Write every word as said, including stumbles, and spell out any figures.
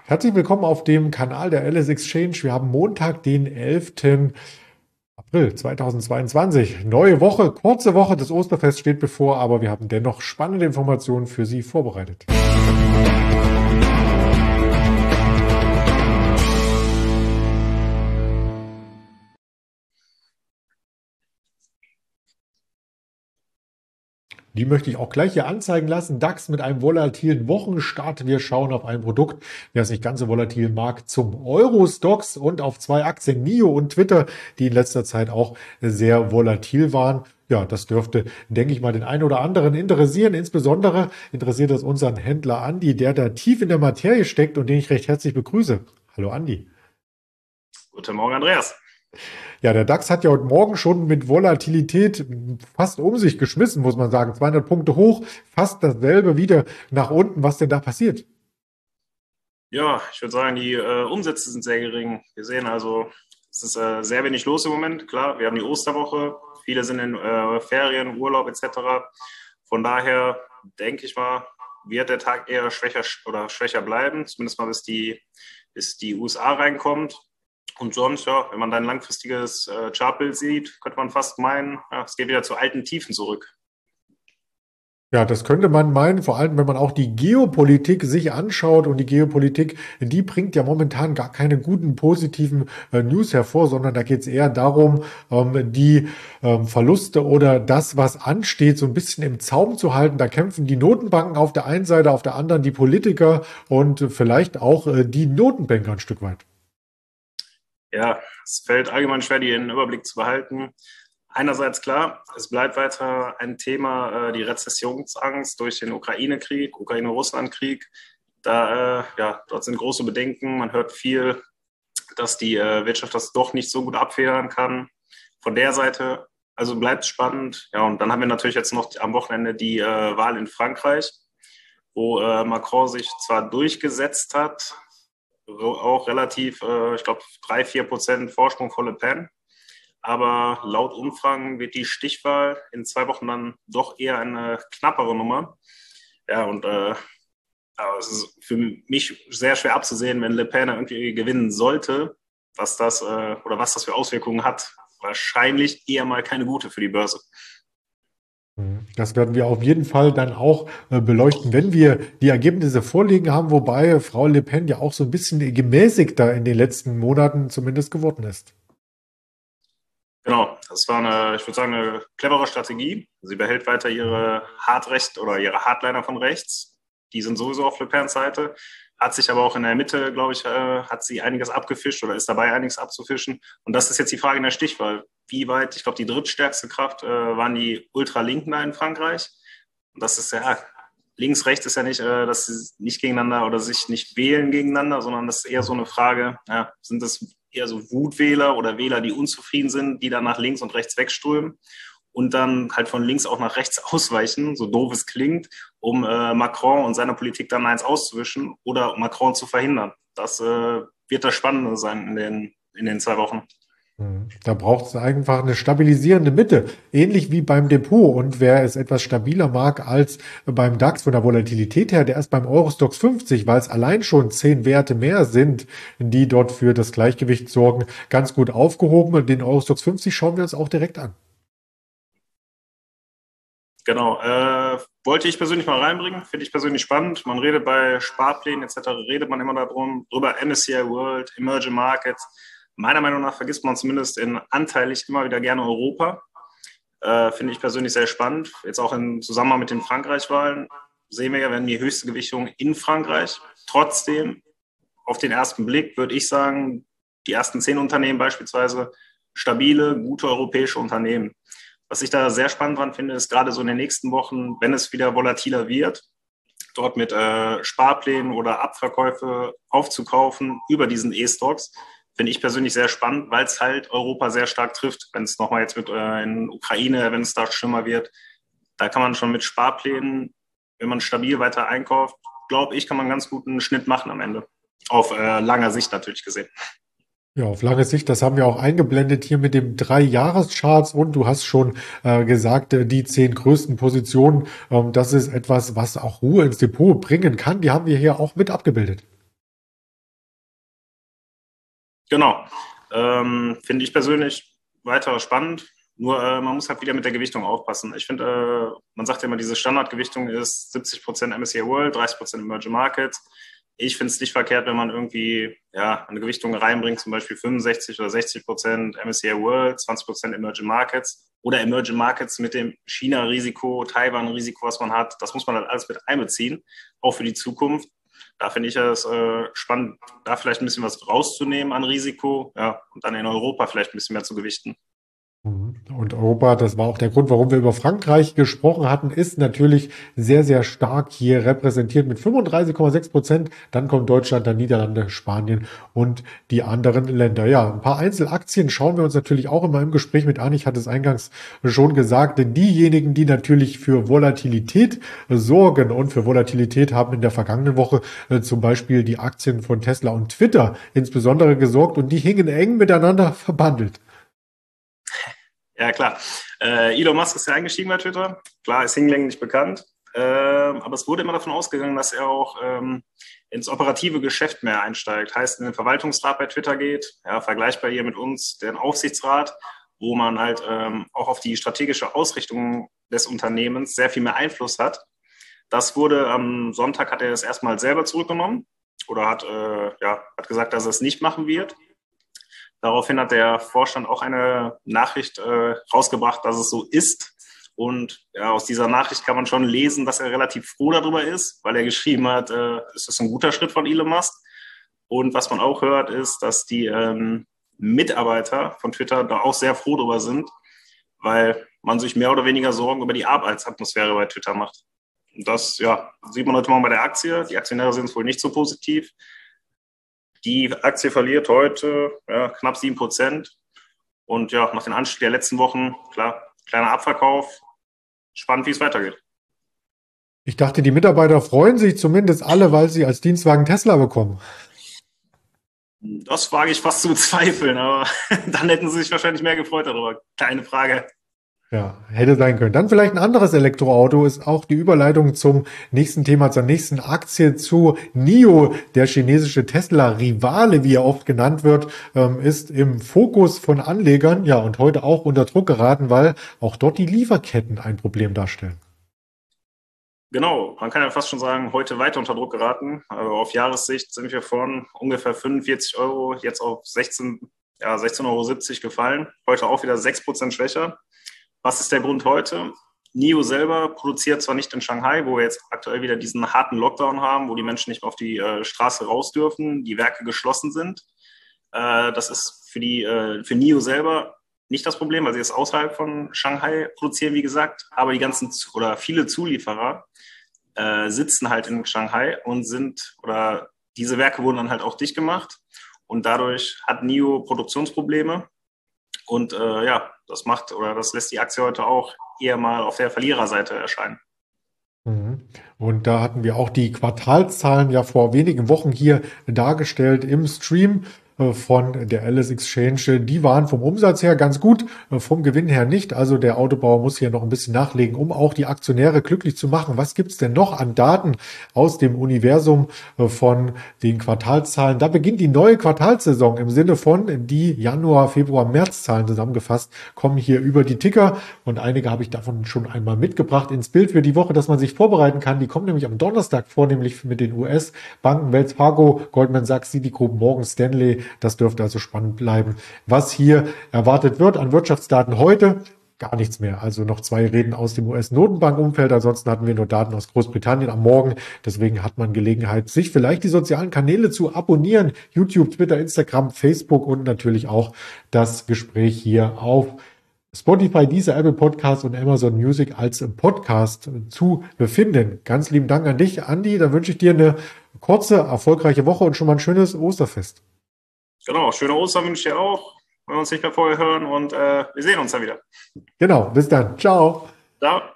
Herzlich willkommen auf dem Kanal der Alice Exchange. Wir haben Montag, den elften April zweitausendzweiundzwanzig. Neue Woche, kurze Woche, das Osterfest steht bevor, aber wir haben dennoch spannende Informationen für Sie vorbereitet. Die möchte ich auch gleich hier anzeigen lassen. DAX mit einem volatilen Wochenstart. Wir schauen auf ein Produkt, wer es nicht ganz so volatil mag, zum Euro-Stocks und auf zwei Aktien, N I O und Twitter, die in letzter Zeit auch sehr volatil waren. Ja, das dürfte, denke ich mal, den einen oder anderen interessieren. Insbesondere interessiert es unseren Händler Andi, der da tief in der Materie steckt und den ich recht herzlich begrüße. Hallo Andi. Guten Morgen, Andreas. Ja, der DAX hat ja heute Morgen schon mit Volatilität fast um sich geschmissen, muss man sagen. zweihundert Punkte hoch, fast dasselbe wieder nach unten. Was denn da passiert? Ja, ich würde sagen, die äh, Umsätze sind sehr gering. Wir sehen also, es ist äh, sehr wenig los im Moment. Klar, wir haben die Osterwoche, viele sind in äh, Ferien, Urlaub et cetera. Von daher denke ich mal, wird der Tag eher schwächer oder schwächer bleiben, zumindest mal bis die, bis die U S A reinkommt. Und sonst, ja, wenn man dann ein langfristiges äh, Chartbild sieht, könnte man fast meinen, ja, es geht wieder zu alten Tiefen zurück. Ja, das könnte man meinen, vor allem wenn man auch die Geopolitik sich anschaut und die Geopolitik, die bringt ja momentan gar keine guten positiven äh, News hervor, sondern da geht es eher darum, ähm, die ähm, Verluste oder das, was ansteht, so ein bisschen im Zaum zu halten. Da kämpfen die Notenbanken auf der einen Seite, auf der anderen die Politiker und äh, vielleicht auch äh, die Notenbanker ein Stück weit. Ja, es fällt allgemein schwer, den Überblick zu behalten. Einerseits klar, es bleibt weiter ein Thema, äh, die Rezessionsangst durch den Ukraine-Krieg, Ukraine-Russland-Krieg. Da, äh, ja, dort sind große Bedenken. Man hört viel, dass die äh, Wirtschaft das doch nicht so gut abfedern kann. Von der Seite, also bleibt spannend. Ja, und dann haben wir natürlich jetzt noch am Wochenende die äh, Wahl in Frankreich, wo äh, Macron sich zwar durchgesetzt hat, auch relativ, äh, ich glaube, drei, vier Prozent Vorsprung vor Le Pen. Aber laut Umfragen wird die Stichwahl in zwei Wochen dann doch eher eine knappere Nummer. Ja, und äh, aber es ist für mich sehr schwer abzusehen, wenn Le Pen irgendwie gewinnen sollte, was das äh, oder was das für Auswirkungen hat. Wahrscheinlich eher mal keine gute für die Börse. Das werden wir auf jeden Fall dann auch äh, beleuchten, wenn wir die Ergebnisse vorliegen haben, wobei Frau Le Pen ja auch so ein bisschen gemäßigter in den letzten Monaten zumindest geworden ist. Genau, das war eine, ich würde sagen, eine clevere Strategie. Sie behält weiter ihre Hardrecht oder ihre Hardliner von rechts. Die sind sowieso auf Le Pens Seite. Hat sich aber auch in der Mitte, glaube ich, äh, hat sie einiges abgefischt oder ist dabei, einiges abzufischen. Und das ist jetzt die Frage in der Stichwahl. Wie weit, ich glaube, die drittstärkste Kraft äh, waren die Ultralinken da in Frankreich. Und das ist ja, links, rechts ist ja nicht, äh, dass sie nicht gegeneinander oder sich nicht wählen gegeneinander, sondern das ist eher so eine Frage, ja, sind das eher so Wutwähler oder Wähler, die unzufrieden sind, die dann nach links und rechts wegströmen und dann halt von links auch nach rechts ausweichen, so doof es klingt, um äh, Macron und seiner Politik dann eins auszuwischen oder Macron zu verhindern. Das äh, wird das Spannende sein in den, in den zwei Wochen. Da braucht es einfach eine stabilisierende Mitte, ähnlich wie beim Depot. Und wer es etwas stabiler mag als beim DAX von der Volatilität her, der ist beim Eurostoxx fünfzig, weil es allein schon zehn Werte mehr sind, die dort für das Gleichgewicht sorgen, ganz gut aufgehoben. Und den Eurostoxx fünfzig schauen wir uns auch direkt an. Genau, äh, wollte ich persönlich mal reinbringen, finde ich persönlich spannend. Man redet bei Sparplänen et cetera, redet man immer darum, drüber M S C I World, Emerging Markets. Meiner Meinung nach vergisst man zumindest in anteilig immer wieder gerne Europa. Äh, finde ich persönlich sehr spannend. Jetzt auch im Zusammenhang mit den Frankreich-Wahlen sehen wir ja, wir haben die höchste Gewichtung in Frankreich. Trotzdem, auf den ersten Blick würde ich sagen, die ersten zehn Unternehmen beispielsweise stabile, gute europäische Unternehmen. Was ich da sehr spannend dran finde, ist gerade so in den nächsten Wochen, wenn es wieder volatiler wird, dort mit äh, Sparplänen oder Abverkäufe aufzukaufen über diesen E-Stocks, finde ich persönlich sehr spannend, weil es halt Europa sehr stark trifft. Wenn es nochmal jetzt mit äh, in Ukraine, wenn es da schlimmer wird, da kann man schon mit Sparplänen, wenn man stabil weiter einkauft, glaube ich, kann man einen ganz guten Schnitt machen am Ende. Auf äh, langer Sicht natürlich gesehen. Ja, auf lange Sicht, das haben wir auch eingeblendet hier mit dem Drei-Jahres-Charts und du hast schon äh, gesagt, äh, die zehn größten Positionen, ähm, das ist etwas, was auch Ruhe ins Depot bringen kann. Die haben wir hier auch mit abgebildet. Genau. Ähm, finde ich persönlich weiter spannend. Nur äh, man muss halt wieder mit der Gewichtung aufpassen. Ich finde, äh, man sagt ja immer, diese Standardgewichtung ist siebzig Prozent M S C I World, dreißig Prozent Emerging Markets. Ich finde es nicht verkehrt, wenn man irgendwie ja, eine Gewichtung reinbringt, zum Beispiel fünfundsechzig oder sechzig Prozent M S C I World, zwanzig Prozent Emerging Markets oder Emerging Markets mit dem China-Risiko, Taiwan-Risiko, was man hat. Das muss man halt alles mit einbeziehen, auch für die Zukunft. Da finde ich es äh, spannend, da vielleicht ein bisschen was rauszunehmen an Risiko, ja, und dann in Europa vielleicht ein bisschen mehr zu gewichten. Und Europa, das war auch der Grund, warum wir über Frankreich gesprochen hatten, ist natürlich sehr, sehr stark hier repräsentiert mit fünfunddreißig Komma sechs Prozent. Dann kommt Deutschland, dann Niederlande, Spanien und die anderen Länder. Ja, ein paar Einzelaktien schauen wir uns natürlich auch immer im Gespräch mit an. Ich hatte es eingangs schon gesagt, denn diejenigen, die natürlich für Volatilität sorgen und für Volatilität haben in der vergangenen Woche äh, zum Beispiel die Aktien von Tesla und Twitter insbesondere gesorgt und die hingen eng miteinander verbandelt. Ja, klar. Äh, Elon Musk ist ja eingestiegen bei Twitter. Klar, ist hinlänglich bekannt. Ähm, aber es wurde immer davon ausgegangen, dass er auch ähm, ins operative Geschäft mehr einsteigt. Heißt, in den Verwaltungsrat bei Twitter geht, ja, vergleichbar hier mit uns, den Aufsichtsrat, wo man halt ähm, auch auf die strategische Ausrichtung des Unternehmens sehr viel mehr Einfluss hat. Das wurde am Sonntag, hat er das erstmal selber zurückgenommen oder hat, äh, ja, hat gesagt, dass er es nicht machen wird. Daraufhin hat der Vorstand auch eine Nachricht äh, rausgebracht, dass es so ist. Und ja, aus dieser Nachricht kann man schon lesen, dass er relativ froh darüber ist, weil er geschrieben hat, äh, es ist ein guter Schritt von Elon Musk. Und was man auch hört, ist, dass die ähm, Mitarbeiter von Twitter da auch sehr froh darüber sind, weil man sich mehr oder weniger Sorgen über die Arbeitsatmosphäre bei Twitter macht. Und das ja, sieht man heute Morgen bei der Aktie. Die Aktionäre sind es wohl nicht so positiv. Die Aktie verliert heute ja, knapp sieben Prozent. Und ja, nach den Anstieg der letzten Wochen, klar, kleiner Abverkauf. Spannend, wie es weitergeht. Ich dachte, die Mitarbeiter freuen sich zumindest alle, weil sie als Dienstwagen Tesla bekommen. Das wage ich fast zu bezweifeln, aber dann hätten sie sich wahrscheinlich mehr gefreut darüber. Keine Frage. Ja, hätte sein können. Dann vielleicht ein anderes Elektroauto ist auch die Überleitung zum nächsten Thema, zur nächsten Aktie zu NIO. Der chinesische Tesla-Rivale, wie er oft genannt wird, ist im Fokus von Anlegern. Ja, und heute auch unter Druck geraten, weil auch dort die Lieferketten ein Problem darstellen. Genau, man kann ja fast schon sagen, heute weiter unter Druck geraten. Also auf Jahressicht sind wir von ungefähr fünfundvierzig Euro jetzt auf sechzehn, ja, sechzehn Euro siebzig gefallen. Heute auch wieder sechs Prozent schwächer. Was ist der Grund heute? NIO selber produziert zwar nicht in Shanghai, wo wir jetzt aktuell wieder diesen harten Lockdown haben, wo die Menschen nicht mehr auf die äh, Straße raus dürfen, die Werke geschlossen sind. Äh, das ist für, die, äh, für NIO selber nicht das Problem, weil sie es außerhalb von Shanghai produzieren, wie gesagt. Aber die ganzen oder viele Zulieferer äh, sitzen halt in Shanghai und sind, oder diese Werke wurden dann halt auch dicht gemacht. Und dadurch hat NIO Produktionsprobleme. Und äh, ja, das macht oder das lässt die Aktie heute auch eher mal auf der Verliererseite erscheinen. Und da hatten wir auch die Quartalszahlen ja vor wenigen Wochen hier dargestellt im Stream von der Alice Exchange. Die waren vom Umsatz her ganz gut, vom Gewinn her nicht. Also der Autobauer muss hier noch ein bisschen nachlegen, um auch die Aktionäre glücklich zu machen. Was gibt's denn noch an Daten aus dem Universum von den Quartalszahlen? Da beginnt die neue Quartalssaison im Sinne von die Januar, Februar, März-Zahlen zusammengefasst, kommen hier über die Ticker. Und einige habe ich davon schon einmal mitgebracht ins Bild für die Woche, dass man sich vorbereiten kann. Die kommen nämlich am Donnerstag vornehmlich mit den U S-Banken, Wells Fargo, Goldman Sachs, Citigroup, Morgan Stanley. Das dürfte also spannend bleiben. Was hier erwartet wird an Wirtschaftsdaten heute, gar nichts mehr. Also noch zwei Reden aus dem U S-Notenbankumfeld. Ansonsten hatten wir nur Daten aus Großbritannien am Morgen. Deswegen hat man Gelegenheit, sich vielleicht die sozialen Kanäle zu abonnieren. YouTube, Twitter, Instagram, Facebook und natürlich auch das Gespräch hier auf Spotify, Deezer, Apple Podcast und Amazon Music als Podcast zu befinden. Ganz lieben Dank an dich, Andi. Da wünsche ich dir eine kurze, erfolgreiche Woche und schon mal ein schönes Osterfest. Genau, schöne Ostern wünsche ich dir auch, wenn wir uns nicht mehr vorher hören und äh, wir sehen uns dann wieder. Genau, bis dann. Ciao. Ciao.